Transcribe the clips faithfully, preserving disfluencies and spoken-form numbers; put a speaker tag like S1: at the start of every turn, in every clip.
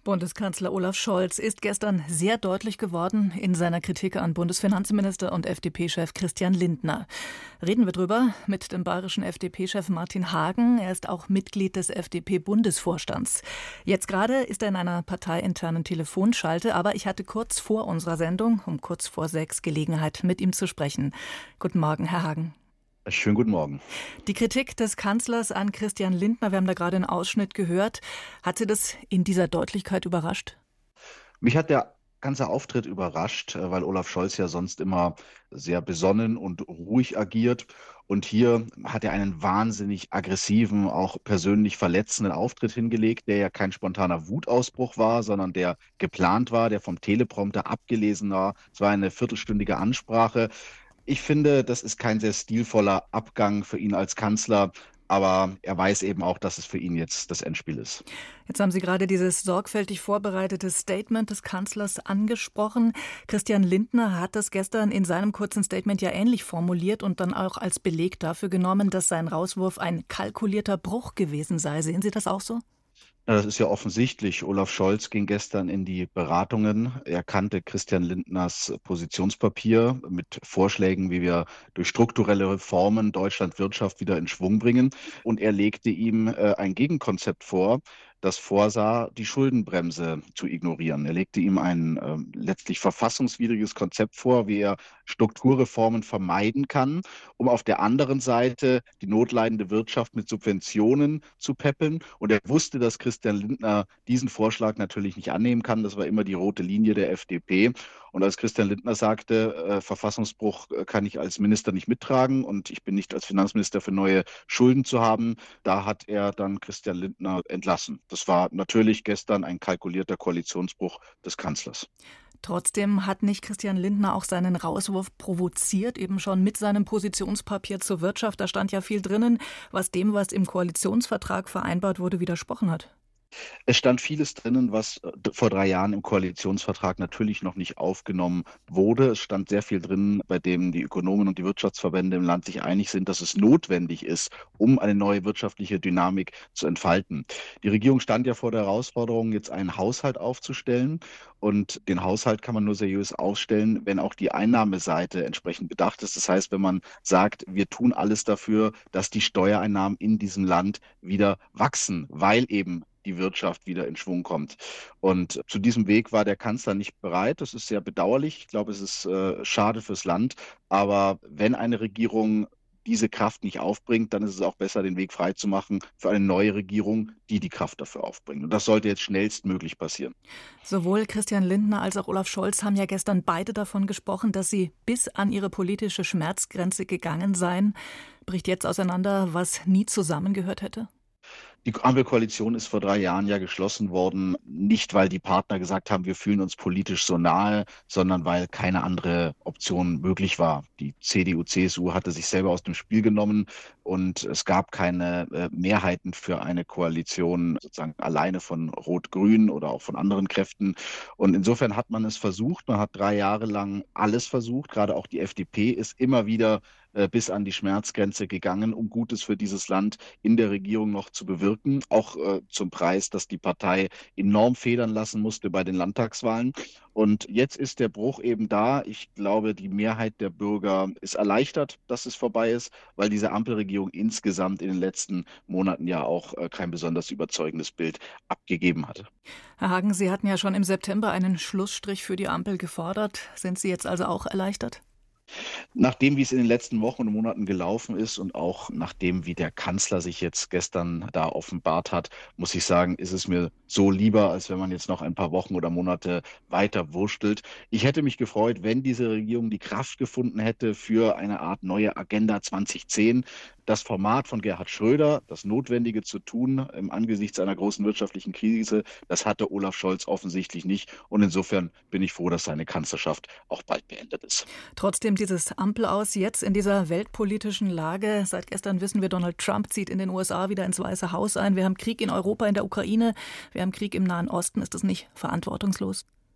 S1: Bundeskanzler Olaf Scholz ist gestern sehr deutlich geworden in seiner Kritik an Bundesfinanzminister und F D P-Chef Christian Lindner. Reden wir drüber mit dem bayerischen F D P-Chef Martin Hagen. Er ist auch Mitglied des F D P-Bundesvorstands. Jetzt gerade ist er in einer parteiinternen Telefonschalte, aber ich hatte kurz vor unserer Sendung, um kurz vor sechs, Gelegenheit, mit ihm zu sprechen. Guten Morgen, Herr Hagen.
S2: Schönen guten Morgen.
S1: Die Kritik des Kanzlers an Christian Lindner, wir haben da gerade einen Ausschnitt gehört. Hat Sie das in dieser Deutlichkeit überrascht?
S2: Mich hat der ganze Auftritt überrascht, weil Olaf Scholz ja sonst immer sehr besonnen und ruhig agiert. Und hier hat er einen wahnsinnig aggressiven, auch persönlich verletzenden Auftritt hingelegt, der ja kein spontaner Wutausbruch war, sondern der geplant war, der vom Teleprompter abgelesen war. Es war eine viertelstündige Ansprache. Ich finde, das ist kein sehr stilvoller Abgang für ihn als Kanzler, aber er weiß eben auch, dass es für ihn jetzt das Endspiel ist.
S1: Jetzt haben Sie gerade dieses sorgfältig vorbereitete Statement des Kanzlers angesprochen. Christian Lindner hat das gestern in seinem kurzen Statement ja ähnlich formuliert und dann auch als Beleg dafür genommen, dass sein Rauswurf ein kalkulierter Bruch gewesen sei. Sehen Sie das auch so?
S2: Das ist ja offensichtlich. Olaf Scholz ging gestern in die Beratungen. Er kannte Christian Lindners Positionspapier mit Vorschlägen, wie wir durch strukturelle Reformen Deutschland Wirtschaft wieder in Schwung bringen. Und er legte ihm äh, ein Gegenkonzept vor, das vorsah, die Schuldenbremse zu ignorieren. Er legte ihm ein äh, letztlich verfassungswidriges Konzept vor, wie er Strukturreformen vermeiden kann, um auf der anderen Seite die notleidende Wirtschaft mit Subventionen zu peppeln. Und er wusste, dass Christian Lindner diesen Vorschlag natürlich nicht annehmen kann. Das war immer die rote Linie der F D P. Und als Christian Lindner sagte, äh, Verfassungsbruch kann ich als Minister nicht mittragen und ich bin nicht als Finanzminister für neue Schulden zu haben, da hat er dann Christian Lindner entlassen. Das war natürlich gestern ein kalkulierter Koalitionsbruch des Kanzlers.
S1: Trotzdem hat nicht Christian Lindner auch seinen Rauswurf provoziert, eben schon mit seinem Positionspapier zur Wirtschaft. Da stand ja viel drinnen, was dem, was im Koalitionsvertrag vereinbart wurde, widersprochen hat.
S2: Es stand vieles drinnen, was vor drei Jahren im Koalitionsvertrag natürlich noch nicht aufgenommen wurde. Es stand sehr viel drin, bei dem die Ökonomen und die Wirtschaftsverbände im Land sich einig sind, dass es notwendig ist, um eine neue wirtschaftliche Dynamik zu entfalten. Die Regierung stand ja vor der Herausforderung, jetzt einen Haushalt aufzustellen. Und den Haushalt kann man nur seriös aufstellen, wenn auch die Einnahmeseite entsprechend bedacht ist. Das heißt, wenn man sagt, wir tun alles dafür, dass die Steuereinnahmen in diesem Land wieder wachsen, weil eben die Wirtschaft wieder in Schwung kommt. Und zu diesem Weg war der Kanzler nicht bereit. Das ist sehr bedauerlich. Ich glaube, es ist äh, schade fürs Land. Aber wenn eine Regierung diese Kraft nicht aufbringt, dann ist es auch besser, den Weg freizumachen für eine neue Regierung, die die Kraft dafür aufbringt. Und das sollte jetzt schnellstmöglich passieren.
S1: Sowohl Christian Lindner als auch Olaf Scholz haben ja gestern beide davon gesprochen, dass sie bis an ihre politische Schmerzgrenze gegangen seien. Bricht jetzt auseinander, was nie zusammengehört hätte?
S2: Die Ampelkoalition ist vor drei Jahren ja geschlossen worden, nicht weil die Partner gesagt haben, wir fühlen uns politisch so nahe, sondern weil keine andere Option möglich war. Die C D U, C S U hatte sich selber aus dem Spiel genommen und es gab keine äh, Mehrheiten für eine Koalition sozusagen alleine von Rot-Grün oder auch von anderen Kräften. Und insofern hat man es versucht, man hat drei Jahre lang alles versucht, gerade auch die F D P ist immer wieder äh, bis an die Schmerzgrenze gegangen, um Gutes für dieses Land in der Regierung noch zu bewirken, auch äh, zum Preis, dass die Partei enorm federn lassen musste bei den Landtagswahlen. Und jetzt ist der Bruch eben da. Ich glaube, die Mehrheit der Bürger ist erleichtert, dass es vorbei ist, weil diese Ampelregierung insgesamt in den letzten Monaten ja auch äh, kein besonders überzeugendes Bild abgegeben hatte.
S1: Herr Hagen, Sie hatten ja schon im September einen Schlussstrich für die Ampel gefordert. Sind Sie jetzt also auch erleichtert?
S2: Nachdem, wie es in den letzten Wochen und Monaten gelaufen ist und auch nachdem, wie der Kanzler sich jetzt gestern da offenbart hat, muss ich sagen, ist es mir so lieber, als wenn man jetzt noch ein paar Wochen oder Monate weiter wurstelt. Ich hätte mich gefreut, wenn diese Regierung die Kraft gefunden hätte für eine Art neue Agenda zwanzig zehn. Das Format von Gerhard Schröder, das Notwendige zu tun im Angesichts einer großen wirtschaftlichen Krise, das hatte Olaf Scholz offensichtlich nicht. Und insofern bin ich froh, dass seine Kanzlerschaft auch bald beendet ist.
S1: Trotzdem dieses Ampelaus jetzt in dieser weltpolitischen Lage. Seit gestern wissen wir, Donald Trump zieht in den U S A wieder ins Weiße Haus ein. Wir haben Krieg in Europa, in der Ukraine. Wir haben Krieg im Nahen Osten. Ist das nicht verantwortungslos?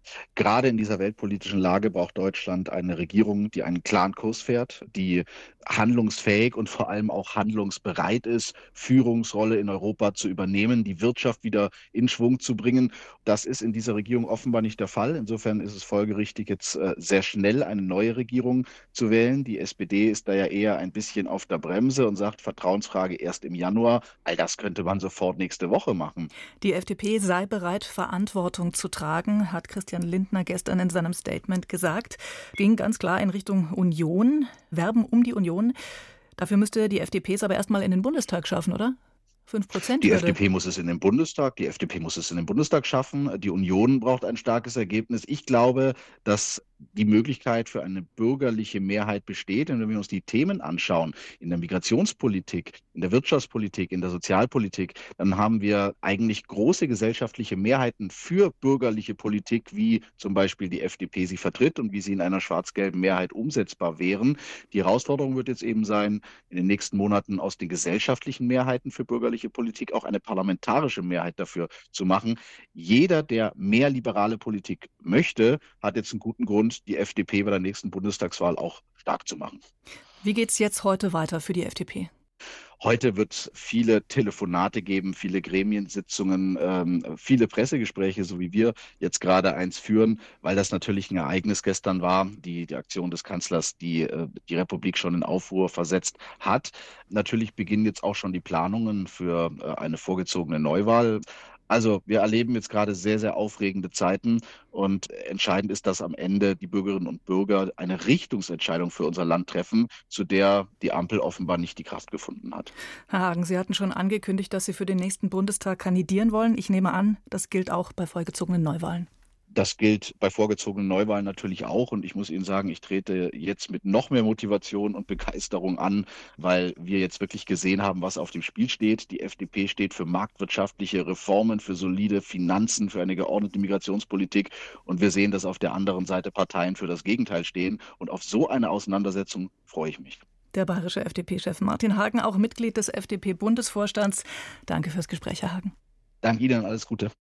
S2: Gerade in dieser weltpolitischen Lage braucht Deutschland eine Regierung, die einen klaren Kurs fährt, die handlungsfähig und vor allem auch handlungsbereit ist, Führungsrolle in Europa zu übernehmen, die Wirtschaft wieder in Schwung zu bringen. Das ist in dieser Regierung offenbar nicht der Fall. Insofern ist es folgerichtig, jetzt äh, sehr schnell eine neue Regierung zu wählen. Die S P D ist da ja eher ein bisschen auf der Bremse und sagt, Vertrauensfrage erst im Januar. All das könnte man sofort nächste Woche machen.
S1: Die F D P sei bereit, Verantwortung zu tragen, hat Christian Lindner gestern in seinem Statement gesagt. Ging ganz klar in Richtung Union, Werben um die Union. Dafür müsste die F D P es aber erstmal in den Bundestag schaffen, oder?
S2: Die
S1: fünf Prozent-Hürde.
S2: F D P muss es in den Bundestag, die F D P muss es in den Bundestag schaffen. Die Union braucht ein starkes Ergebnis. Ich glaube, dass die Möglichkeit für eine bürgerliche Mehrheit besteht. Und wenn wir uns die Themen anschauen, in der Migrationspolitik, in der Wirtschaftspolitik, in der Sozialpolitik, dann haben wir eigentlich große gesellschaftliche Mehrheiten für bürgerliche Politik, wie zum Beispiel die F D P sie vertritt und wie sie in einer schwarz-gelben Mehrheit umsetzbar wären. Die Herausforderung wird jetzt eben sein, in den nächsten Monaten aus den gesellschaftlichen Mehrheiten für bürgerliche Politik auch eine parlamentarische Mehrheit dafür zu machen. Jeder, der mehr liberale Politik möchte, hat jetzt einen guten Grund, die F D P bei der nächsten Bundestagswahl auch stark zu machen.
S1: Wie geht's jetzt heute weiter für die F D P?
S2: Heute wird es viele Telefonate geben, viele Gremiensitzungen, ähm, viele Pressegespräche, so wie wir jetzt gerade eins führen, weil das natürlich ein Ereignis gestern war, die, die Aktion des Kanzlers, die äh, die Republik schon in Aufruhr versetzt hat. Natürlich beginnen jetzt auch schon die Planungen für äh, eine vorgezogene Neuwahl. Also wir erleben jetzt gerade sehr, sehr aufregende Zeiten und entscheidend ist, dass am Ende die Bürgerinnen und Bürger eine Richtungsentscheidung für unser Land treffen, zu der die Ampel offenbar nicht die Kraft gefunden hat.
S1: Herr Hagen, Sie hatten schon angekündigt, dass Sie für den nächsten Bundestag kandidieren wollen. Ich nehme an, das gilt auch bei vorgezogenen Neuwahlen.
S2: Das gilt bei vorgezogenen Neuwahlen natürlich auch. Und ich muss Ihnen sagen, ich trete jetzt mit noch mehr Motivation und Begeisterung an, weil wir jetzt wirklich gesehen haben, was auf dem Spiel steht. Die F D P steht für marktwirtschaftliche Reformen, für solide Finanzen, für eine geordnete Migrationspolitik. Und wir sehen, dass auf der anderen Seite Parteien für das Gegenteil stehen. Und auf so eine Auseinandersetzung freue ich mich.
S1: Der bayerische F D P-Chef Martin Hagen, auch Mitglied des F D P-Bundesvorstands. Danke fürs Gespräch, Herr Hagen.
S2: Danke Ihnen, alles Gute.